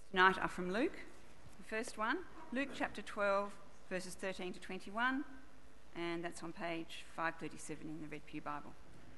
Tonight are from Luke. The first one, Luke chapter 12, verses 13 to 21, and that's on page 537 in the Red Pew Bible.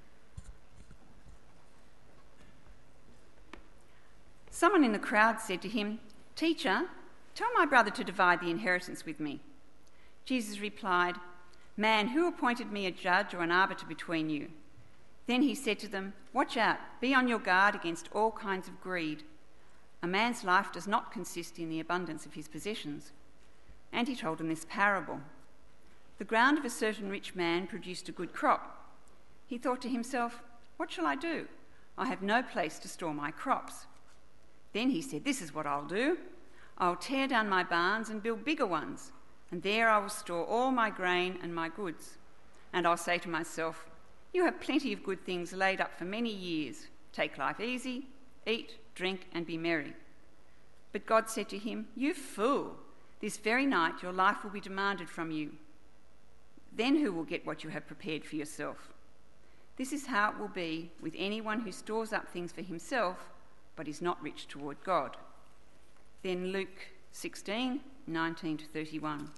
Someone in the crowd said to him, "Teacher, tell my brother to divide the inheritance with me." Jesus replied, "Man, who appointed me a judge or an arbiter between you?" Then he said to them, "Watch out, be on your guard against all kinds of greed. A man's life does not consist in the abundance of his possessions." And he told them this parable. The ground of a certain rich man produced a good crop. He thought to himself, "What shall I do? I have no place to store my crops." Then he said, "This is what I'll do. I'll tear down my barns and build bigger ones, and there I will store all my grain and my goods. And I'll say to myself, 'You have plenty of good things laid up for many years. Take life easy, eat, drink, and be merry.' But God said to him, 'You fool, this very night your life will be demanded from you. Then who will get what you have prepared for yourself?' This is how it will be with anyone who stores up things for himself, but is not rich toward God." Then Luke 16, 19 to 31.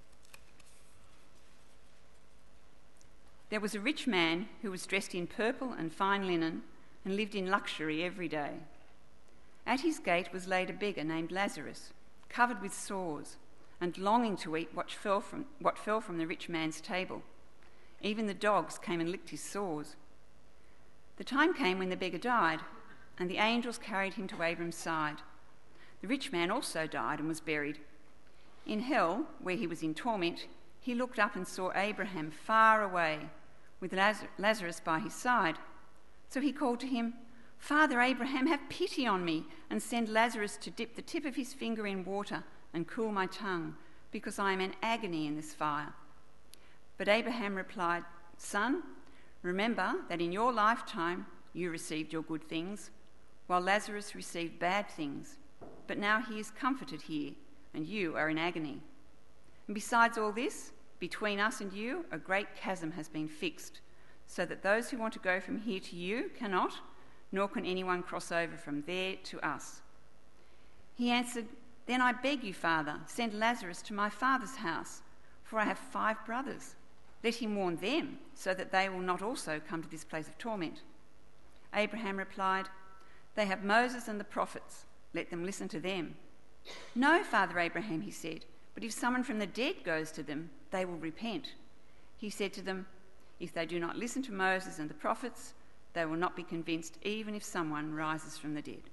There was a rich man who was dressed in purple and fine linen and lived in luxury every day. At his gate was laid a beggar named Lazarus, covered with sores, and longing to eat what fell from the rich man's table. Even the dogs came and licked his sores. The time came when the beggar died, and the angels carried him to Abram's side. The rich man also died and was buried. In hell, where he was in torment, he looked up and saw Abraham far away, with Lazarus by his side. So he called to him, "Father Abraham, have pity on me and send Lazarus to dip the tip of his finger in water and cool my tongue, because I am in agony in this fire." But Abraham replied, "Son, remember that in your lifetime you received your good things, while Lazarus received bad things. But now he is comforted here, and you are in agony. And besides all this, between us and you a great chasm has been fixed, so that those who want to go from here to you cannot, nor can anyone cross over from there to us." He answered, "Then I beg you, Father, send Lazarus to my father's house, for I have 5 brothers. Let him warn them, so that they will not also come to this place of torment." Abraham replied, "They have Moses and the prophets. Let them listen to them." "No, Father Abraham," he said, "but if someone from the dead goes to them, they will repent." He said to them, "If they do not listen to Moses and the prophets, they will not be convinced even if someone rises from the dead."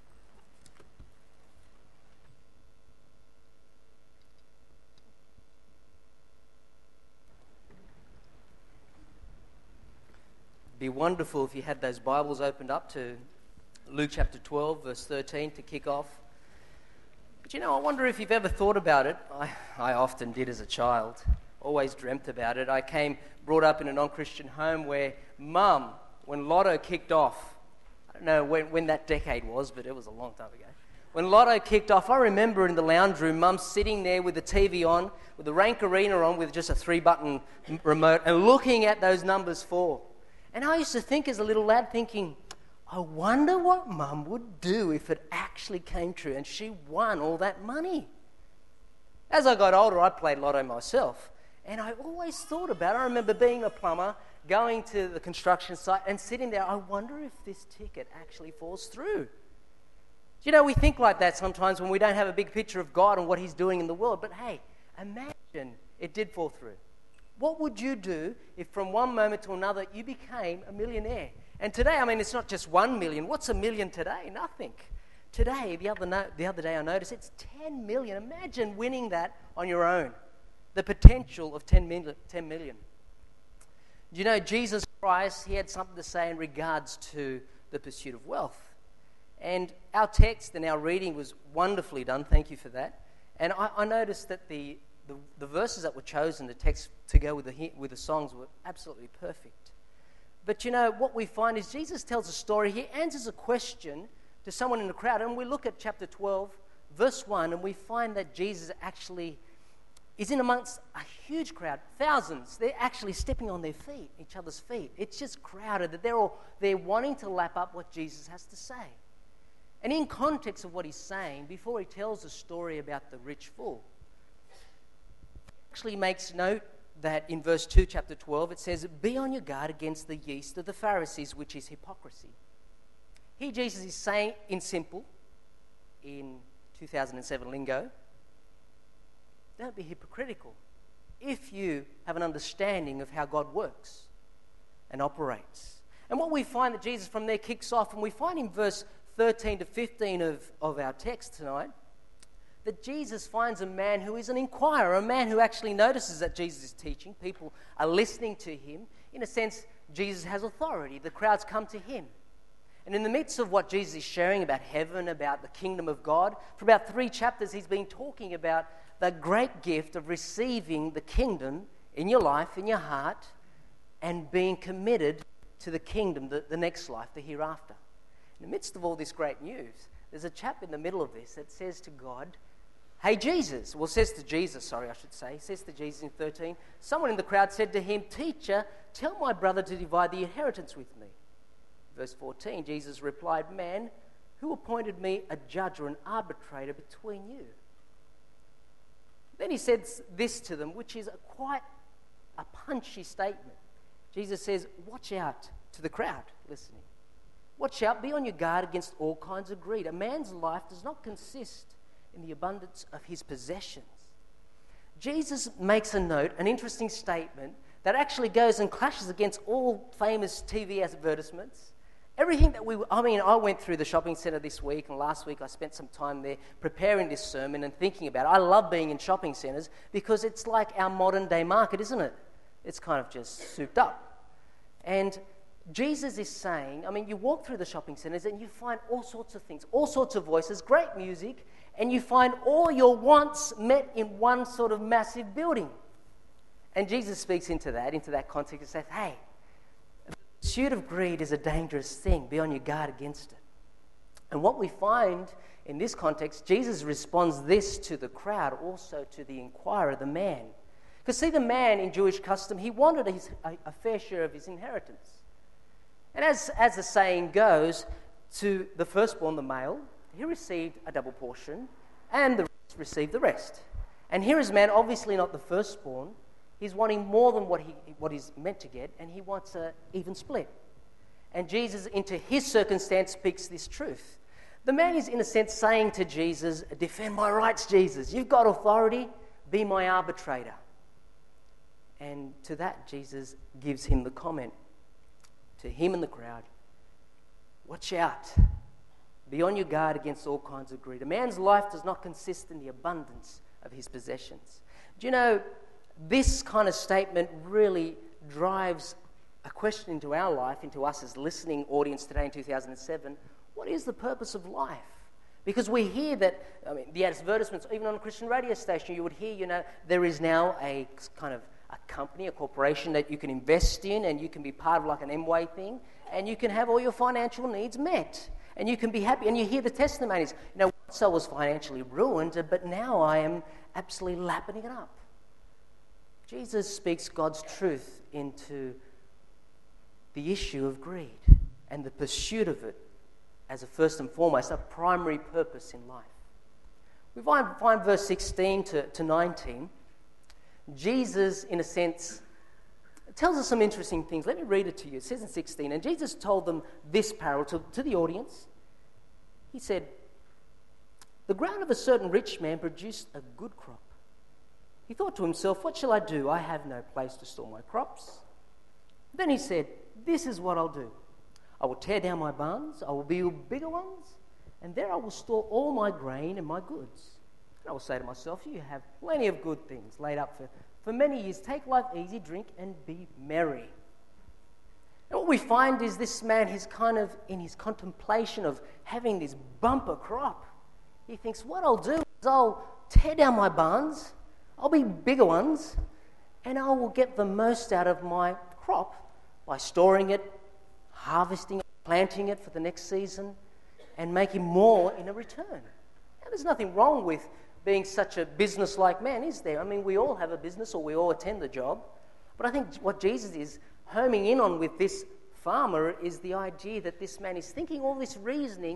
It'd be wonderful if you had those Bibles opened up to Luke chapter 12, verse 13 to kick off. But I wonder if you've ever thought about it. I often did as a child, always dreamt about it. I brought up in a non-Christian home where Mum, when Lotto kicked off, I don't know when that decade was, but it was a long time ago. When Lotto kicked off, I remember in the lounge room, Mum sitting there with the TV on, with the Rank Arena on, with just a 3-button remote, and looking at those numbers fall. And I used to think as a little lad, thinking, I wonder what Mum would do if it actually came true and she won all that money. As I got older, I played Lotto myself, and I always thought about it. I remember being a plumber, going to the construction site and sitting there, I wonder if this ticket actually falls through. We think like that sometimes when we don't have a big picture of God and what He's doing in the world. But hey, imagine it did fall through. What would you do if from one moment to another you became a millionaire? And today, it's not just 1 million. What's a million today? Nothing. Today, the other day I noticed it's 10 million. Imagine winning that on your own. The potential of 10 million. Jesus Christ, He had something to say in regards to the pursuit of wealth. And our text and our reading was wonderfully done. Thank you for that. And I noticed that the verses that were chosen, the text to go with the songs, were absolutely perfect. But what we find is Jesus tells a story. He answers a question to someone in the crowd. And we look at chapter 12, verse 1, and we find that Jesus actually is in amongst a huge crowd, thousands. They're actually stepping on their feet, each other's feet. It's just crowded that they're wanting to lap up what Jesus has to say. And in context of what he's saying, before he tells the story about the rich fool, he actually makes note that in verse 2, chapter 12, it says, "Be on your guard against the yeast of the Pharisees, which is hypocrisy." Here Jesus is saying, in simple, in 2007 lingo, don't be hypocritical if you have an understanding of how God works and operates. And what we find that Jesus from there kicks off, and we find in verse 13 to 15 of our text tonight, that Jesus finds a man who is an inquirer, a man who actually notices that Jesus is teaching. People are listening to him. In a sense, Jesus has authority. The crowds come to him. And in the midst of what Jesus is sharing about heaven, about the kingdom of God, for about 3 chapters he's been talking about the great gift of receiving the kingdom in your life, in your heart, and being committed to the kingdom, the next life, the hereafter. In the midst of all this great news, there's a chap in the middle of this that says to God, "Hey, Jesus," well, says to Jesus in 13, someone in the crowd said to him, "Teacher, tell my brother to divide the inheritance with me." Verse 14, Jesus replied, "Man, who appointed me a judge or an arbitrator between you?" Then he says this to them, which is quite a punchy statement. Jesus says, "Watch out," to the crowd listening. "Watch out, be on your guard against all kinds of greed. A man's life does not consist in the abundance of his possessions." Jesus makes a note, an interesting statement, that actually goes and clashes against all famous TV advertisements. Everything that I went through the shopping centre this week, and last week I spent some time there preparing this sermon and thinking about it. I love being in shopping centres because it's like our modern day market, isn't it? It's kind of just souped up. And Jesus is saying, you walk through the shopping centres and you find all sorts of things, all sorts of voices, great music, and you find all your wants met in one sort of massive building. And Jesus speaks into that context and says, "Hey, the pursuit of greed is a dangerous thing. Be on your guard against it." And what we find in this context, Jesus responds this to the crowd, also to the inquirer, the man. Because see, the man in Jewish custom, he wanted a fair share of his inheritance. And as the saying goes, to the firstborn, the male, he received a double portion, and the rest received the rest. And here is man, obviously not the firstborn. He's wanting more than what he's meant to get, and he wants an even split. And Jesus, into his circumstance, speaks this truth. The man is, in a sense, saying to Jesus, "Defend my rights, Jesus. You've got authority. Be my arbitrator." And to that, Jesus gives him the comment, to him and the crowd, "Watch out. Be on your guard against all kinds of greed. A man's life does not consist in the abundance of his possessions." Do you know, this kind of statement really drives a question into our life, into us as listening audience today in 2007. What is the purpose of life? Because we hear that, the advertisements, even on a Christian radio station, you would hear, there is now a kind of a company, a corporation that you can invest in, and you can be part of like an Amway thing, and you can have all your financial needs met, and you can be happy. And you hear the testimonies, once I was financially ruined, but now I am absolutely lapping it up. Jesus speaks God's truth into the issue of greed and the pursuit of it as a first and foremost, a primary purpose in life. We find verse 16 to 19. Jesus, in a sense, tells us some interesting things. Let me read it to you. It says in 16, "And Jesus told them this parable to the audience. He said, 'The ground of a certain rich man produced a good crop. He thought to himself, what shall I do? I have no place to store my crops.' Then he said, 'This is what I'll do. I will tear down my barns, I will build bigger ones, and there I will store all my grain and my goods. And I will say to myself, you have plenty of good things laid up for many years. Take life easy, drink, and be merry.' And what we find is this man, he's kind of in his contemplation of having this bumper crop. He thinks, what I'll do is I'll tear down my barns, I'll build bigger ones, and I will get the most out of my crop by storing it, harvesting it, planting it for the next season, and making more in a return. Now, there's nothing wrong with being such a business-like man, is there? We all have a business or we all attend a job. But I think what Jesus is homing in on with this farmer is the idea that this man is thinking all this reasoning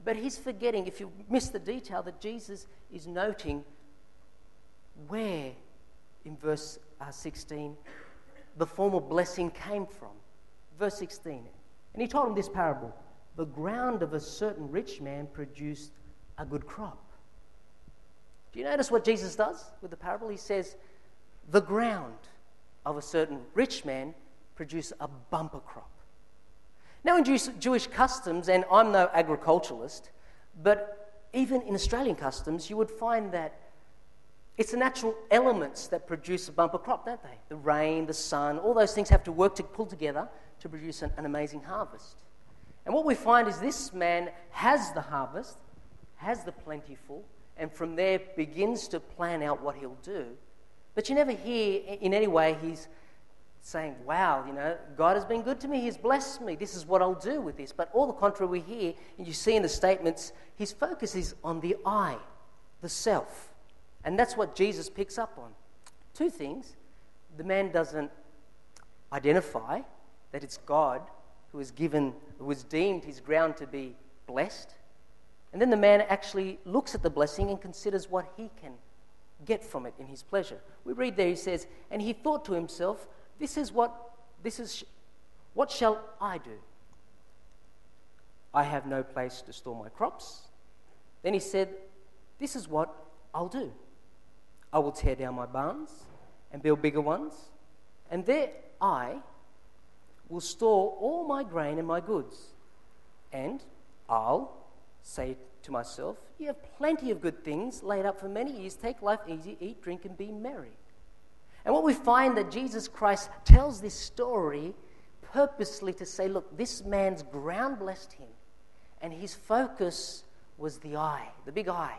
But he's forgetting, if you miss the detail, that Jesus is noting where, in verse 16, the former blessing came from. Verse 16. And he told him this parable. The ground of a certain rich man produced a good crop. Do you notice what Jesus does with the parable? He says, the ground of a certain rich man produced a bumper crop. Now in Jewish customs, and I'm no agriculturalist, but even in Australian customs, you would find that it's the natural elements that produce a bumper crop, don't they? The rain, the sun, all those things have to work to pull together to produce an amazing harvest. And what we find is this man has the harvest, has the plentiful, and from there begins to plan out what he'll do. But you never hear in any way he's saying, wow, God has been good to me, he's blessed me, this is what I'll do with this. But all the contrary we hear, and you see in the statements, his focus is on the I, the self. And that's what Jesus picks up on. Two things. The man doesn't identify that it's God who has deemed his ground to be blessed. And then the man actually looks at the blessing and considers what he can get from it in his pleasure. We read there, he says, and he thought to himself, what shall I do? I have no place to store my crops. Then he said, this is what I'll do. I will tear down my barns and build bigger ones, and there I will store all my grain and my goods. And I'll say to myself, you have plenty of good things laid up for many years. Take life easy, eat, drink, and be merry. And what we find that Jesus Christ tells this story purposely to say, look, this man's ground blessed him, and his focus was the I, the big I.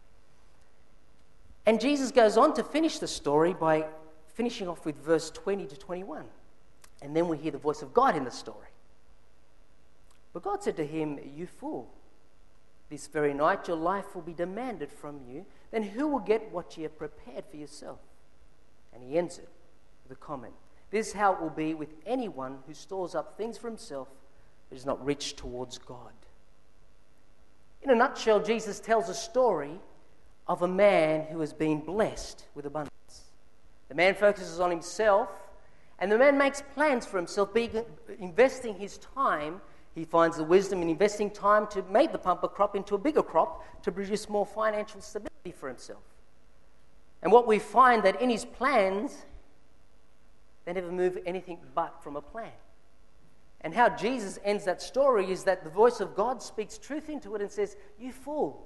And Jesus goes on to finish the story by finishing off with verse 20 to 21. And then we hear the voice of God in the story. But God said to him, you fool, this very night your life will be demanded from you. Then who will get what you have prepared for yourself? And he ends it with a comment. This is how it will be with anyone who stores up things for himself but is not rich towards God. In a nutshell, Jesus tells a story of a man who has been blessed with abundance. The man focuses on himself, and the man makes plans for himself, investing his time. He finds the wisdom in investing time to make the bumper crop into a bigger crop to produce more financial stability for himself. And what we find that in his plans, they never move anything but from a plan. And how Jesus ends that story is that the voice of God speaks truth into it and says, you fool.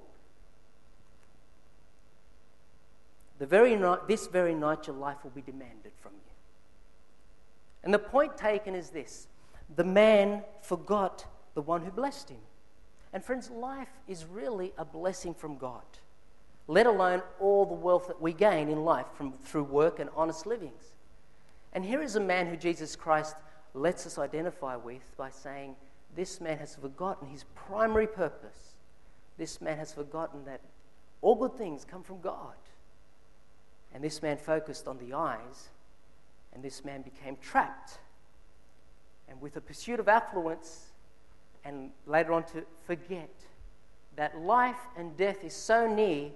This very night your life will be demanded from you. And the point taken is this. The man forgot the one who blessed him. And friends, life is really a blessing from God, let alone all the wealth that we gain in life through work and honest livings. And here is a man who Jesus Christ lets us identify with by saying, this man has forgotten his primary purpose. This man has forgotten that all good things come from God. And this man focused on the eyes, and this man became trapped. And with the pursuit of affluence, and later on to forget that life and death is so near,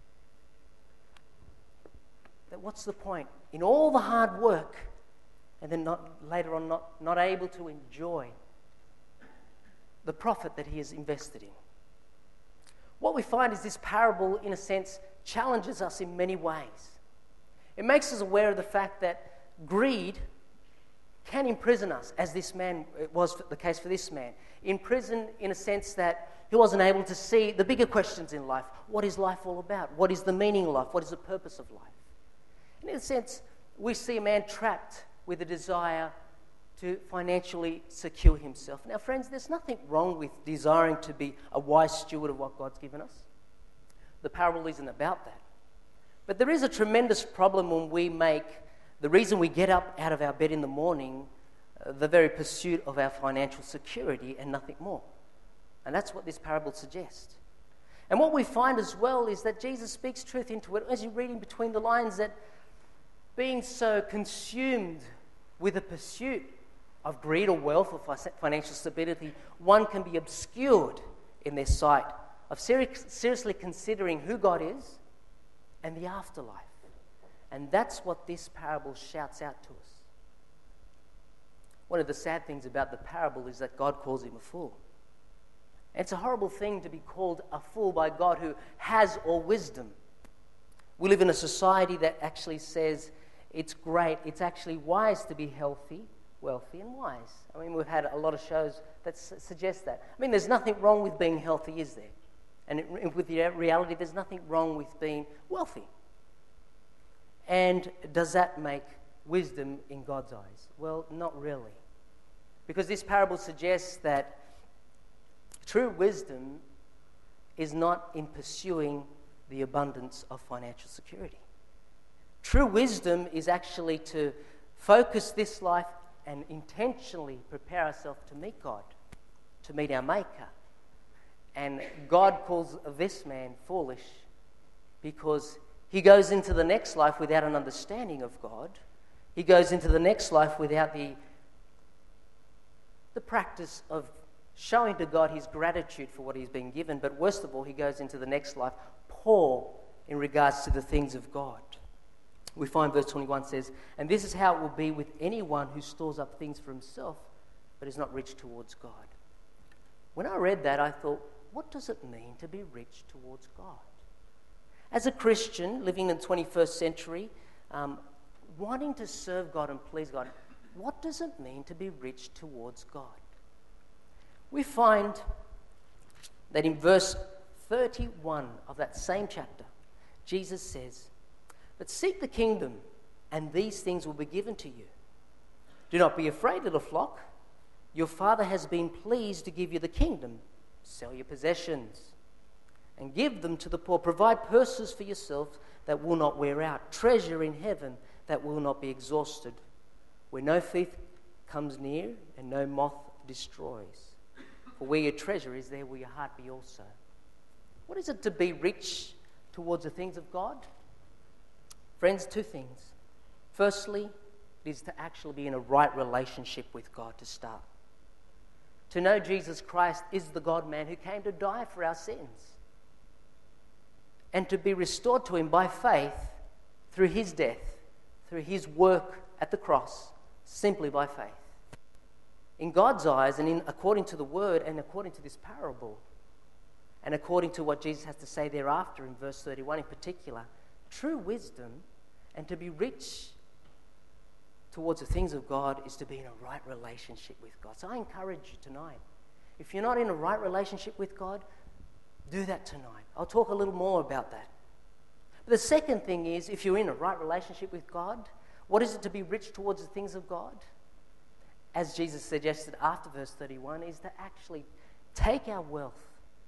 that what's the point? In all the hard work, and then later on not able to enjoy the profit that he has invested in. What we find is this parable, in a sense, challenges us in many ways. It makes us aware of the fact that greed can imprison us, as it was the case for this man. Imprison in a sense that he wasn't able to see the bigger questions in life. What is life all about? What is the meaning of life? What is the purpose of life? And in a sense, we see a man trapped with a desire to financially secure himself. Now, friends, there's nothing wrong with desiring to be a wise steward of what God's given us. The parable isn't about that. But there is a tremendous problem when we make the reason we get up out of our bed in the morning the very pursuit of our financial security and nothing more. And that's what this parable suggests. And what we find as well is that Jesus speaks truth into it, as you're reading between the lines, that being so consumed with the pursuit of greed or wealth or financial stability, one can be obscured in their sight of seriously considering who God is and the afterlife. And that's what this parable shouts out to us. One of the sad things about the parable is that God calls him a fool. It's a horrible thing to be called a fool by God who has all wisdom. We live in a society that actually says it's great, it's actually wise to be healthy, wealthy and wise. I mean, we've had a lot of shows that suggest that. I mean, there's nothing wrong with being healthy, is there? And with the reality, there's nothing wrong with being wealthy. And does that make wisdom in God's eyes? Well, not really. Because this parable suggests that true wisdom is not in pursuing the abundance of financial security. True wisdom is actually to focus this life and intentionally prepare ourselves to meet God, to meet our Maker. And God calls this man foolish because he goes into the next life without an understanding of God. He goes into the next life without the practice of showing to God his gratitude for what he's been given. But worst of all, he goes into the next life poor in regards to the things of God. We find verse 21 says, "And this is how it will be with anyone who stores up things for himself, but is not rich towards God." When I read that, I thought, what does it mean to be rich towards God? As a Christian living in the 21st century, wanting to serve God and please God, what does it mean to be rich towards God? We find that in verse 31 of that same chapter, Jesus says, "But seek the kingdom, and these things will be given to you. Do not be afraid, little flock. Your Father has been pleased to give you the kingdom. Sell your possessions and give them to the poor. Provide purses for yourselves that will not wear out, treasure in heaven that will not be exhausted, where no thief comes near and no moth destroys. For where your treasure is, there will your heart be also." What is it to be rich towards the things of God? Friends, two things. Firstly, it is to actually be in a right relationship with God to start. To know Jesus Christ is the God-man who came to die for our sins. And to be restored to him by faith through his death, through his work at the cross, simply by faith. In God's eyes, and according to the word and according to this parable, and according to what Jesus has to say thereafter in verse 31 in particular, true wisdom and to be rich towards the things of God is to be in a right relationship with God. So I encourage you tonight, if you're not in a right relationship with God, do that tonight. I'll talk a little more about that. But the second thing is, if you're in a right relationship with God, what is it to be rich towards the things of God? As Jesus suggested after verse 31, is to actually take our wealth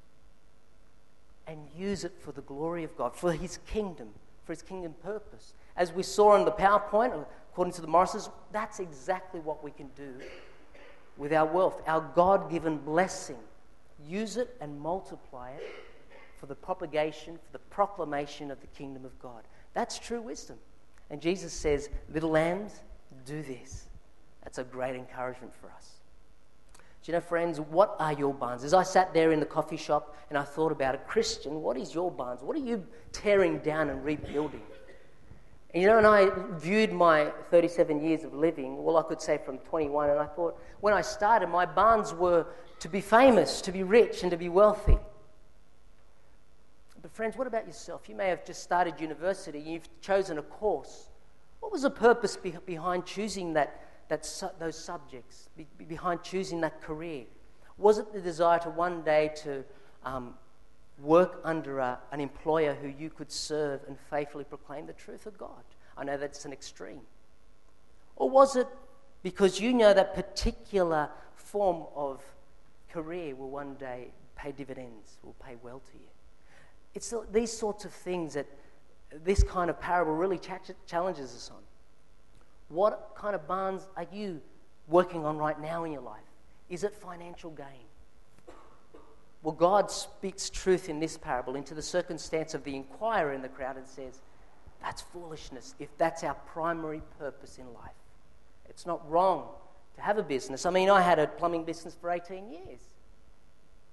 and use it for the glory of God, for his kingdom purpose. As we saw on the PowerPoint, according to the Morrises, that's exactly what we can do with our wealth, our God-given blessing. Use it and multiply it for the propagation, for the proclamation of the kingdom of God. That's true wisdom. And Jesus says, little lambs, do this. That's a great encouragement for us. Do you know, friends, what are your barns? As I sat there in the coffee shop and I thought about it, Christian, what is your barns? What are you tearing down and rebuilding? And you know, when I viewed my 37 years of living, well, I could say from 21, and I thought, when I started, my barns were to be famous, to be rich, and to be wealthy. But friends, what about yourself? You may have just started university, you've chosen a course. What was the purpose behind choosing those subjects, behind choosing that career? Was it the desire to one day to work under an employer who you could serve and faithfully proclaim the truth of God? I know that's an extreme. Or was it because you know that particular form of career will one day pay dividends, will pay well to you? It's these sorts of things that this kind of parable really challenges us on. What kind of barns are you working on right now in your life? Is it financial gain? Well, God speaks truth in this parable into the circumstance of the inquirer in the crowd and says, that's foolishness if that's our primary purpose in life. It's not wrong to have a business. I mean, I had a plumbing business for 18 years.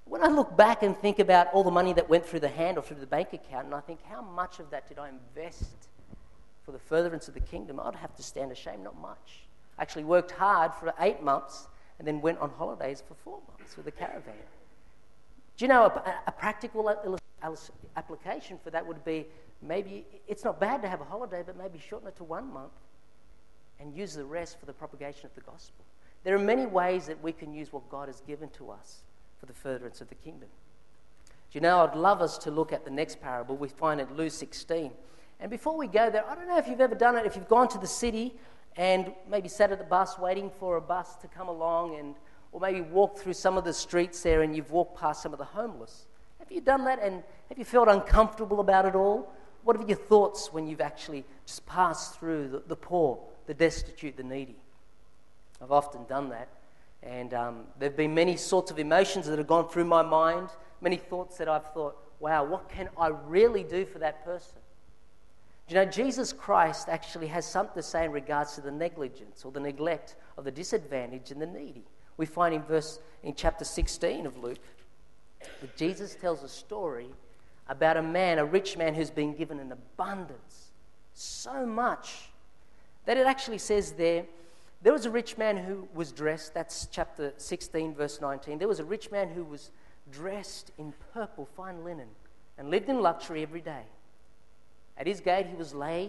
When I look back and think about all the money that went through the hand or through the bank account, and I think, how much of that did I invest for the furtherance of the kingdom? I'd have to stand ashamed, not much. I actually worked hard for 8 months and then went on holidays for 4 months with a caravan. Do you know, a practical application for that would be, maybe it's not bad to have a holiday, but maybe shorten it to 1 month and use the rest for the propagation of the gospel. There are many ways that we can use what God has given to us for the furtherance of the kingdom. Do you know, I'd love us to look at the next parable we find in Luke 16. And before we go there, I don't know if you've ever done it, if you've gone to the city and maybe sat at the bus waiting for a bus to come along, or maybe walked through some of the streets there and you've walked past some of the homeless. Have you done that, and have you felt uncomfortable about it all? What have your thoughts when you've actually just passed through the poor, the destitute, the needy? I've often done that, and there have been many sorts of emotions that have gone through my mind, many thoughts that I've thought, wow, what can I really do for that person? Do you know, Jesus Christ actually has something to say in regards to the negligence or the neglect of the disadvantaged and the needy. We find in chapter 16 of Luke, that Jesus tells a story about a man, a rich man who's been given an abundance, so much, that it actually says there was a rich man who was dressed, that's chapter 16, verse 19, there was a rich man who was dressed in purple, fine linen, and lived in luxury every day. At his gate was laid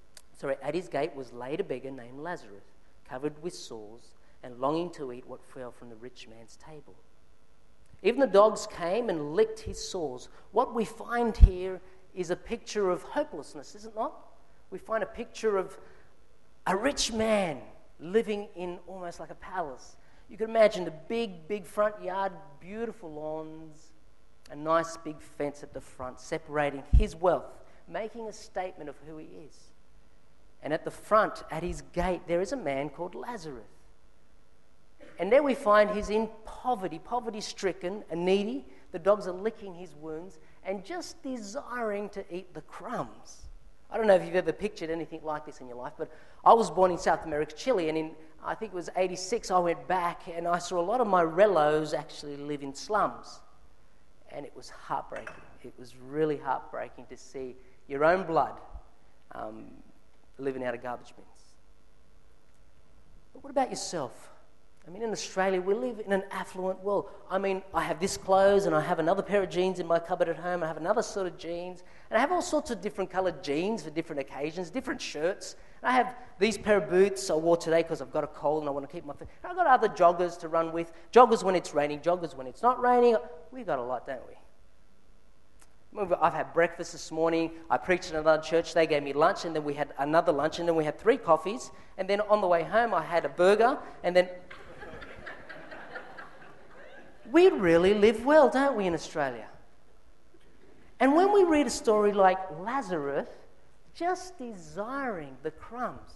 a beggar named Lazarus, covered with sores, and longing to eat what fell from the rich man's table. Even the dogs came and licked his sores. What we find here is a picture of hopelessness, is it not? We find a picture of a rich man living in almost like a palace. You can imagine the big front yard, beautiful lawns, a nice big fence at the front separating his wealth, making a statement of who he is. And at the front, at his gate, there is a man called Lazarus. And there we find he's in poverty-stricken and needy. The dogs are licking his wounds and just desiring to eat the crumbs. I don't know if you've ever pictured anything like this in your life, but I was born in South America, Chile, and I think it was 86, I went back and I saw a lot of my relos actually live in slums. And it was heartbreaking. It was really heartbreaking to see your own blood living out of garbage bins. But what about yourself? I mean, in Australia, we live in an affluent world. I mean, I have this clothes and I have another pair of jeans in my cupboard at home. I have another sort of jeans. And I have all sorts of different coloured jeans for different occasions, different shirts. And I have these pair of boots I wore today because I've got a cold and I want to keep my feet. And I've got other joggers to run with. Joggers when it's raining, joggers when it's not raining. We've got a lot, don't we? I've had breakfast this morning. I preached in another church. They gave me lunch, and then we had another lunch, and then we had 3 coffees. And then on the way home, I had a burger, and then... We really live well, don't we, in Australia? And when we read a story like Lazarus, just desiring the crumbs,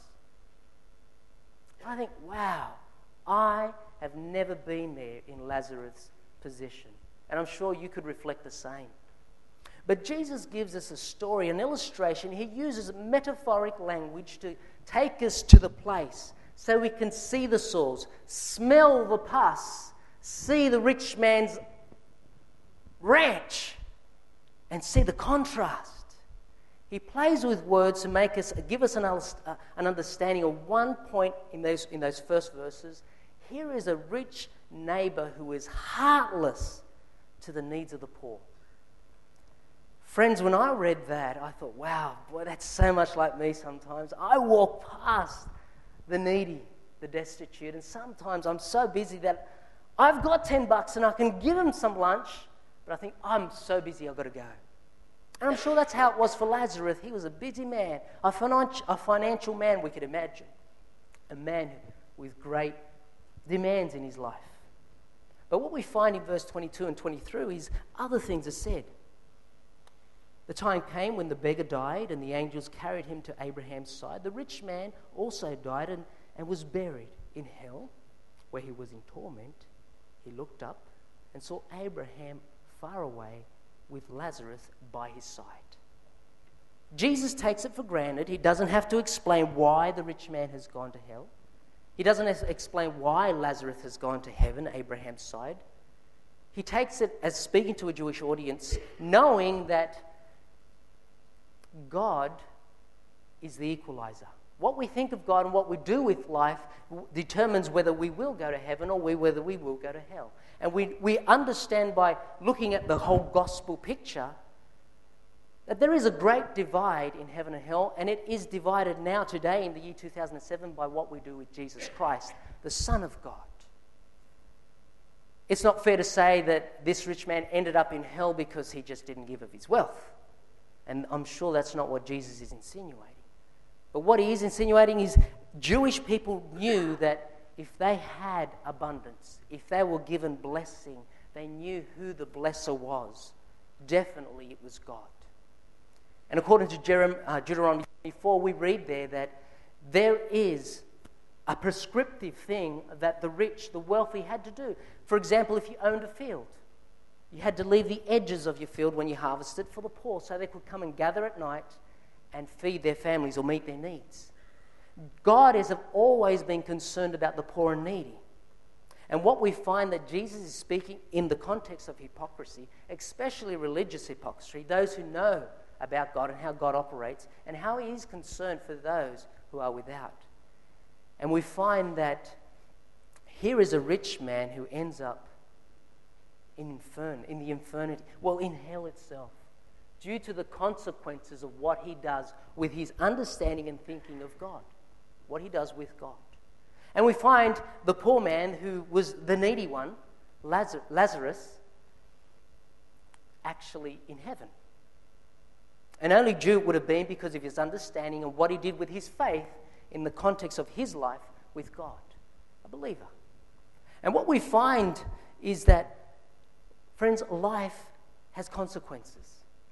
I think, wow, I have never been there in Lazarus' position. And I'm sure you could reflect the same. But Jesus gives us a story, an illustration. He uses metaphoric language to take us to the place so we can see the sores, smell the pus, see the rich man's ranch, and see the contrast. He plays with words to give us an understanding of one point in those first verses. Here is a rich neighbor who is heartless to the needs of the poor. Friends, when I read that, I thought, wow, boy, that's so much like me sometimes. I walk past the needy, the destitute, and sometimes I'm so busy that I've got $10 and I can give them some lunch, but I think, I'm so busy, I've got to go. And I'm sure that's how it was for Lazarus. He was a busy man, a financial man, we could imagine. A man with great demands in his life. But what we find in verse 22 and 23 is other things are said. The time came when the beggar died and the angels carried him to Abraham's side. The rich man also died and was buried in hell, where he was in torment. He looked up and saw Abraham far away with Lazarus by his side. Jesus takes it for granted. He doesn't have to explain why the rich man has gone to hell. He doesn't explain why Lazarus has gone to heaven, Abraham's side. he takes it as speaking to a Jewish audience, knowing that God is the equalizer. What we think of God and what we do with life determines whether we will go to heaven or whether we will go to hell. And we understand by looking at the whole gospel picture that there is a great divide in heaven and hell, and it is divided now today in the year 2007 by what we do with Jesus Christ, the Son of God. It's not fair to say that this rich man ended up in hell because he just didn't give of his wealth. And I'm sure that's not what Jesus is insinuating. But what he is insinuating is Jewish people knew that if they had abundance, if they were given blessing, they knew who the blesser was. Definitely it was God. And according to Deuteronomy 24, we read there that there is a prescriptive thing that the rich, the wealthy had to do. For example, if you owned a field, you had to leave the edges of your field when you harvested for the poor so they could come and gather at night and feed their families or meet their needs. God has always been concerned about the poor and needy. And what we find that Jesus is speaking in the context of hypocrisy, especially religious hypocrisy, those who know about God and how God operates and how he is concerned for those who are without. And we find that here is a rich man who ends up in the infernity, in hell itself, due to the consequences of what he does with his understanding and thinking of God, what he does with God. And we find the poor man who was the needy one, Lazarus, actually in heaven. And only Jew it would have been because of his understanding and what he did with his faith in the context of his life with God, a believer. And what we find is that, friends, life has consequences.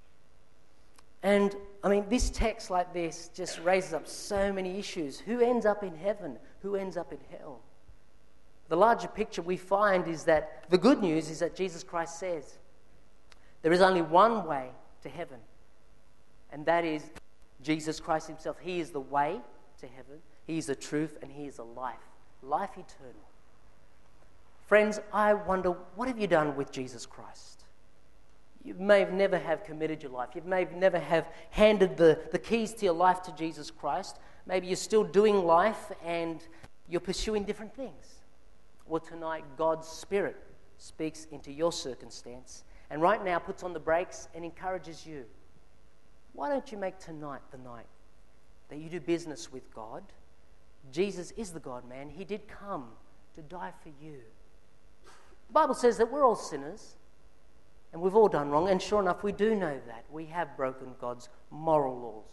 And, this text like this just raises up so many issues. Who ends up in heaven? Who ends up in hell? The larger picture we find is that the good news is that Jesus Christ says there is only one way to heaven, and that is Jesus Christ himself. He is the way to heaven, he is the truth, and he is the life eternal. Friends, I wonder, what have you done with Jesus Christ? You may never have committed your life. You may never have handed the keys to your life to Jesus Christ. Maybe you're still doing life and you're pursuing different things. Well, tonight, God's Spirit speaks into your circumstance and right now puts on the brakes and encourages you. Why don't you make tonight the night that you do business with God? Jesus is the God-man. He did come to die for you. The Bible says that we're all sinners and we've all done wrong, and sure enough, we do know that. We have broken God's moral laws.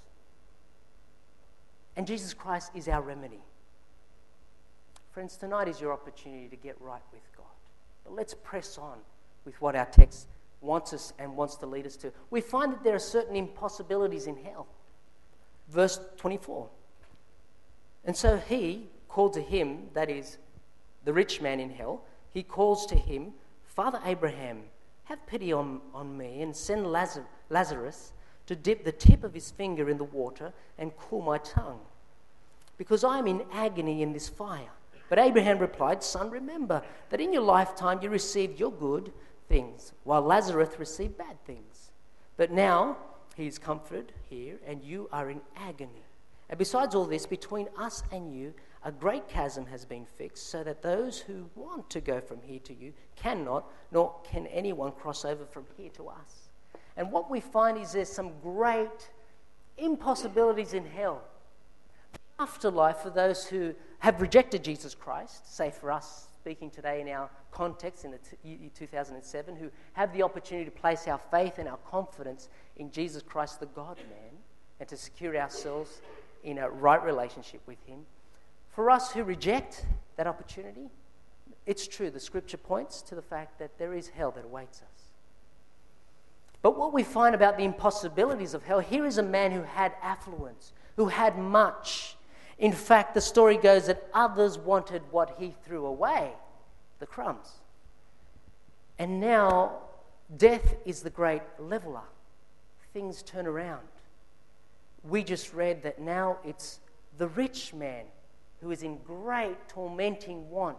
And Jesus Christ is our remedy. Friends, tonight is your opportunity to get right with God. But let's press on with what our text wants us and wants to lead us to. We find that there are certain impossibilities in hell. Verse 24. And so he called to him, that is, the rich man in hell, he calls to him, Father Abraham, have pity on me and send Lazarus to dip the tip of his finger in the water and cool my tongue, because I am in agony in this fire. But Abraham replied, Son, remember that in your lifetime you received your good things, while Lazarus received bad things. But now he is comforted here, and you are in agony. And besides all this, between us and you, a great chasm has been fixed, so that those who want to go from here to you cannot, nor can anyone cross over from here to us. And what we find is there's some great impossibilities in hell. The afterlife for those who have rejected Jesus Christ, say for us, speaking today in our context in the year 2007, who have the opportunity to place our faith and our confidence in Jesus Christ, the God-man, and to secure ourselves in a right relationship with him. For us who reject that opportunity, it's true, the scripture points to the fact that there is hell that awaits us. But what we find about the impossibilities of hell, here is a man who had affluence, who had much. In fact, the story goes that others wanted what he threw away, the crumbs. And now, death is the great leveler. Things turn around. We just read that now it's the rich man who is in great tormenting want.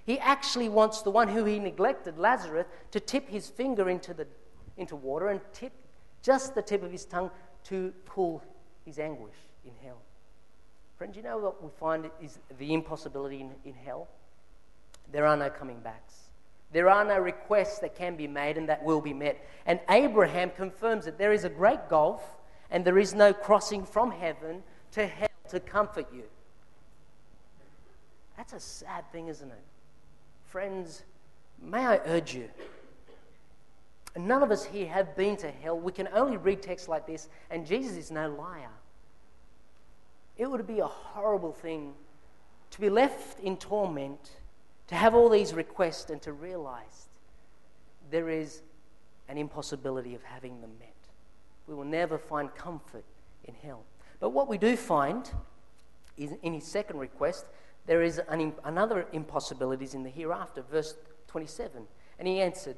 He actually wants the one who he neglected, Lazarus, to tip his finger into water and tip just the tip of his tongue to cool his anguish in hell. Friends, you know what we find is the impossibility in hell? There are no coming backs. There are no requests that can be made and that will be met. And Abraham confirms that there is a great gulf and there is no crossing from heaven to hell to comfort you. That's a sad thing, isn't it? Friends, may I urge you, none of us here have been to hell. We can only read texts like this, and Jesus is no liar. It would be a horrible thing to be left in torment, to have all these requests and to realize there is an impossibility of having them met. We will never find comfort in hell. But what we do find is in his second request, there is another impossibility in the hereafter, verse 27. And he answered,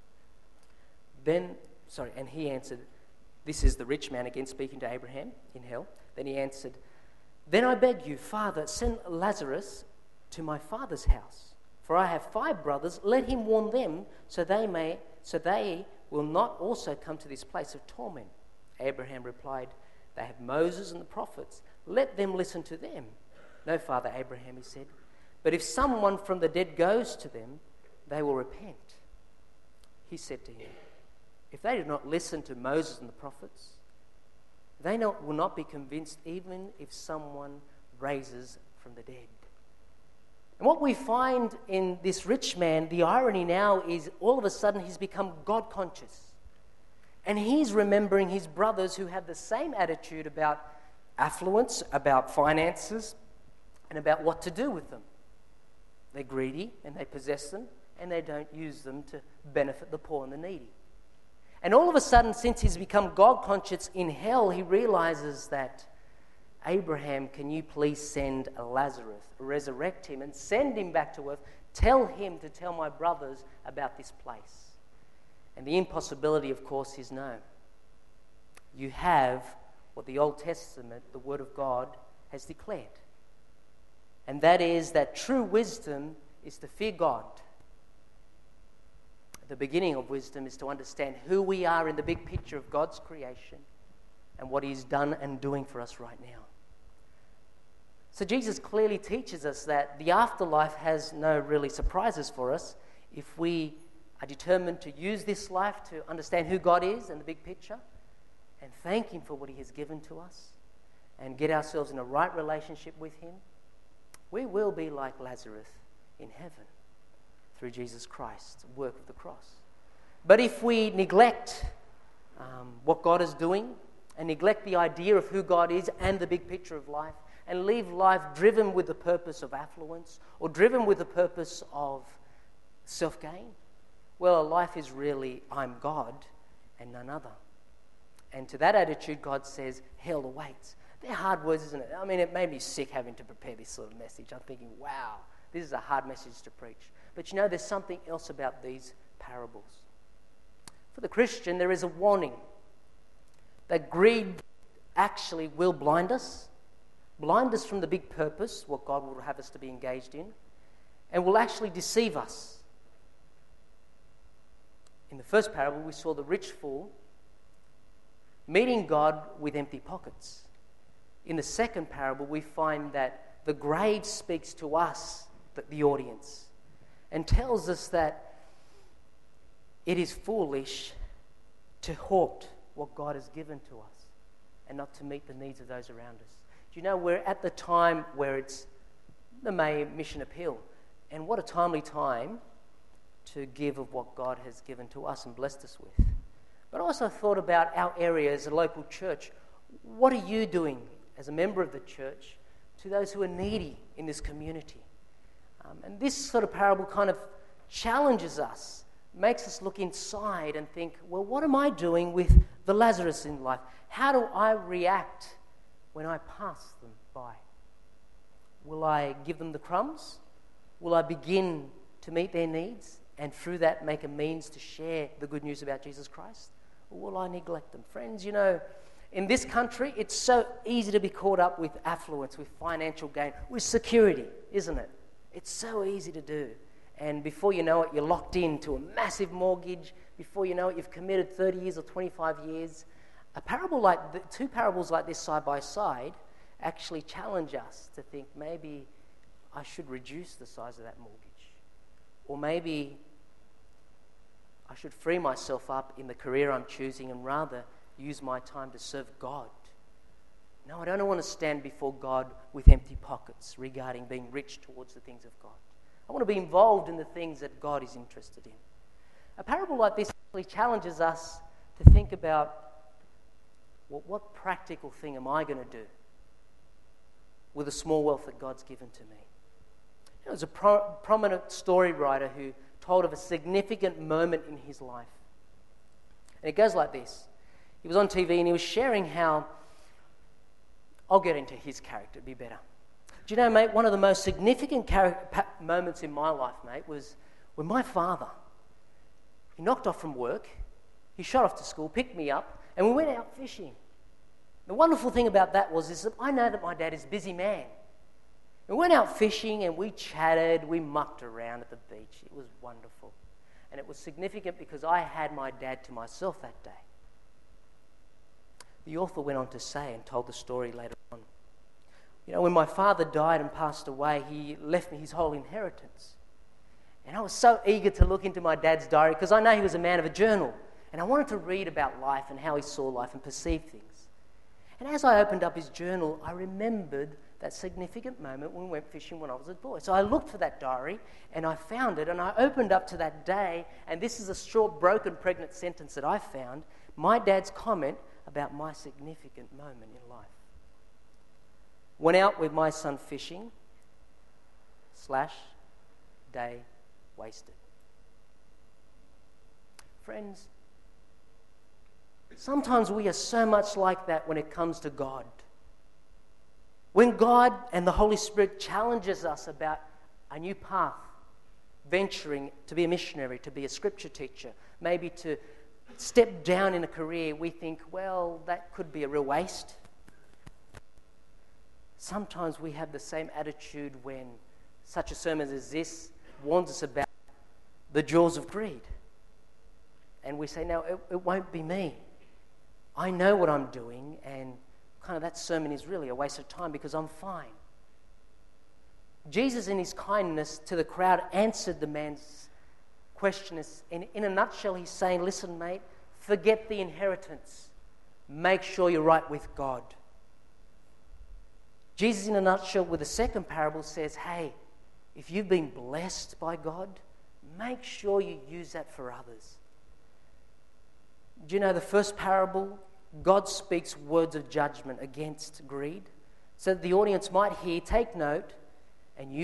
this is the rich man again speaking to Abraham in hell. Then he answered, then I beg you, Father, send Lazarus to my father's house, for I have 5 brothers. Let him warn them, so they will not also come to this place of torment. Abraham replied, they have Moses and the prophets. Let them listen to them. No, Father Abraham, he said, but if someone from the dead goes to them, they will repent. He said to him, if they do not listen to Moses and the prophets, they will not be convinced even if someone raises from the dead. And what we find in this rich man, the irony now is all of a sudden he's become God conscious. And he's remembering his brothers who have the same attitude about affluence, about finances, and about what to do with them. They're greedy and they possess them and they don't use them to benefit the poor and the needy. And all of a sudden, since he's become God conscious in hell, he realizes that, Abraham, can you please send Lazarus, resurrect him and send him back to earth? Tell him to tell my brothers about this place. And the impossibility, of course, is no. You have what the Old Testament, the Word of God, has declared. And that is that true wisdom is to fear God. The beginning of wisdom is to understand who we are in the big picture of God's creation and what He's done and doing for us right now. So Jesus clearly teaches us that the afterlife has no really surprises for us if we are determined to use this life to understand who God is and the big picture and thank Him for what He has given to us and get ourselves in a right relationship with Him. We will be like Lazarus in heaven through Jesus Christ's work of the cross. But if we neglect what God is doing and neglect the idea of who God is and the big picture of life and leave life driven with the purpose of affluence or driven with the purpose of self-gain, well, life is really, I'm God and none other. And to that attitude, God says, hell awaits. They're hard words, isn't it? I mean, it made me sick having to prepare this sort of message. I'm thinking, wow, this is a hard message to preach. But you know, there's something else about these parables. For the Christian, there is a warning that greed actually will blind us from the big purpose, what God will have us to be engaged in, and will actually deceive us. In the first parable, we saw the rich fool meeting God with empty pockets. In the second parable, we find that the grave speaks to us, the audience, and tells us that it is foolish to hoard what God has given to us and not to meet the needs of those around us. Do you know, we're at the time where it's the May Mission Appeal, and what a timely time to give of what God has given to us and blessed us with. But I also thought about our area as a local church. What are you doing as a member of the church to those who are needy in this community? And this sort of parable kind of challenges us, makes us look inside and think, well, what am I doing with the Lazarus in life? How do I react when I pass them by? Will I give them the crumbs? Will I begin to meet their needs and through that make a means to share the good news about Jesus Christ? Or will I neglect them? Friends, you know, in this country, it's so easy to be caught up with affluence, with financial gain, with security, isn't it? It's so easy to do. and before you know it, you're locked into a massive mortgage. Before you know it, you've committed 30 years or 25 years. Two parables like this side by side actually challenge us to think maybe I should reduce the size of that mortgage. Or maybe I should free myself up in the career I'm choosing and rather use my time to serve God. No, I don't want to stand before God with empty pockets regarding being rich towards the things of God. I want to be involved in the things that God is interested in. A parable like this actually challenges us to think about, well, what practical thing am I going to do with the small wealth that God's given to me? There was a prominent story writer who told of a significant moment in his life. And it goes like this. He was on TV and he was sharing how, I'll get into his character, it'd be better. Do you know, mate, one of the most significant moments in my life, mate, was when my father, he knocked off from work, he shot off to school, picked me up, and we went out fishing. The wonderful thing about that is that I know that my dad is a busy man. We went out fishing and we chatted, we mucked around at the beach. It was wonderful. And it was significant because I had my dad to myself that day. The author went on to say and told the story later on. You know, when my father died and passed away, he left me his whole inheritance. And I was so eager to look into my dad's diary because I know he was a man of a journal. And I wanted to read about life and how he saw life and perceived things. And as I opened up his journal, I remembered that significant moment when we went fishing when I was a boy. So I looked for that diary and I found it and I opened up to that day, and this is a short, broken, pregnant sentence that I found, my dad's comment about my significant moment in life. Went out with my son fishing, / day wasted. Friends, sometimes we are so much like that when it comes to God. When God and the Holy Spirit challenges us about a new path, venturing to be a missionary, to be a scripture teacher, maybe to step down in a career, we think, well, that could be a real waste. Sometimes we have the same attitude when such a sermon as this warns us about the jaws of greed. And we say, no, it won't be me. I know what I'm doing, and kind of that sermon is really a waste of time because I'm fine. Jesus, in his kindness to the crowd, answered the man's question. In a nutshell, he's saying, listen, mate, forget the inheritance. Make sure you're right with God. Jesus, in a nutshell, with the second parable, says, hey, if you've been blessed by God, make sure you use that for others. Do you know the first parable? God speaks words of judgment against greed so that the audience might hear, take note, and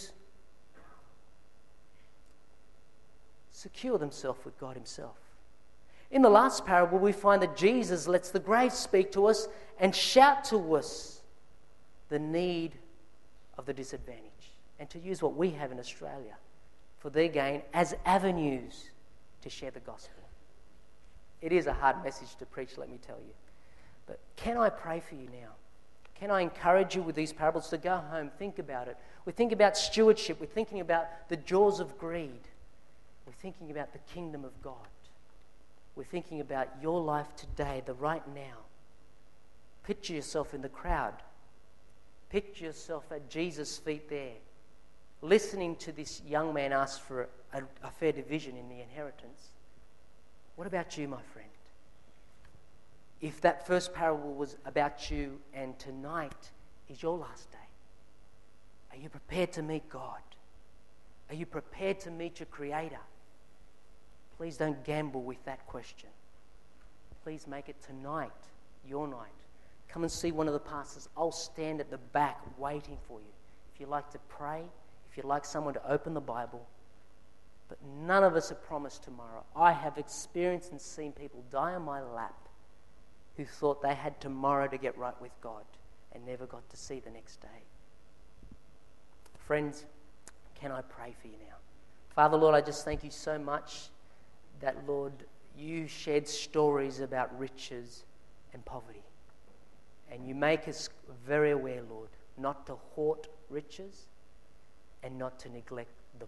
secure themselves with God himself. In the last parable, we find that Jesus lets the grave speak to us and shout to us the need of the disadvantaged, and to use what we have in Australia for their gain as avenues to share the gospel. It is a hard message to preach, let me tell you. But can I pray for you now? Can I encourage you with these parables to go home, think about it? We think about stewardship. We're thinking about the jaws of greed. We're thinking about the kingdom of God. We're thinking about your life today, the right now. Picture yourself in the crowd. Picture yourself at Jesus' feet there, listening to this young man ask for a fair division in the inheritance. What about you, my friend? If that first parable was about you and tonight is your last day, are you prepared to meet God? Are you prepared to meet your Creator? Please don't gamble with that question. Please make it tonight, your night. Come and see one of the pastors. I'll stand at the back waiting for you. If you'd like to pray, if you'd like someone to open the Bible. But none of us are promised tomorrow. I have experienced and seen people die on my lap who thought they had tomorrow to get right with God and never got to see the next day. Friends, can I pray for you now? Father, Lord, I just thank you so much that, Lord, you shared stories about riches and poverty. And you make us very aware, Lord, not to hoard riches and not to neglect the poor.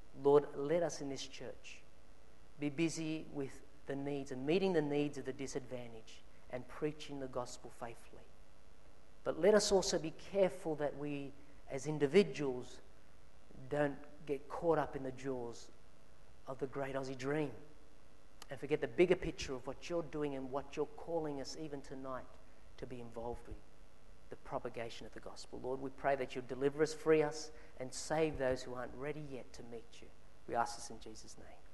Lord, let us in this church be busy with the needs and meeting the needs of the disadvantaged and preaching the gospel faithfully. But let us also be careful that we, as individuals, don't get caught up in the jaws of the great Aussie dream and forget the bigger picture of what you're doing and what you're calling us even tonight to be involved with, the propagation of the gospel. Lord, we pray that you'll deliver us, free us, and save those who aren't ready yet to meet you. We ask this in Jesus' name.